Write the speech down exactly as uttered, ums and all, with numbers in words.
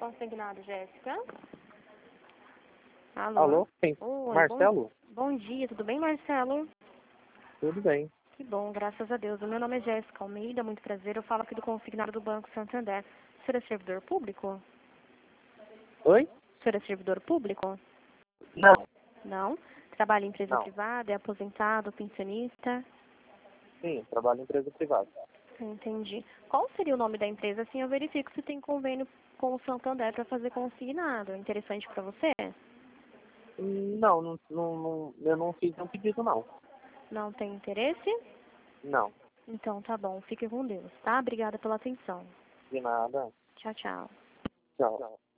consignado, Jéssica? Alô? Alô? Sim. Oi, Marcelo? Bom, bom dia, tudo bem, Marcelo? Tudo bem. Que bom, graças a Deus. O meu nome é Jéssica Almeida, muito prazer. Eu falo aqui do consignado do Banco Santander. O senhor é servidor público? Oi? O senhor é servidor público? Não. Não? Trabalha em empresa Não. privada, é aposentado, pensionista? Sim, trabalho em empresa privada. Entendi. Qual seria o nome da empresa? Assim eu verifico se tem convênio com o Santander para fazer consignado. É interessante para você? Hum, Não, não, não, não- eu não fiz nenhum pedido, não. Não tem interesse? Não. Então tá bom, fique com Deus, tá? Obrigada pela atenção. De nada. Tchau, tchau. Tchau.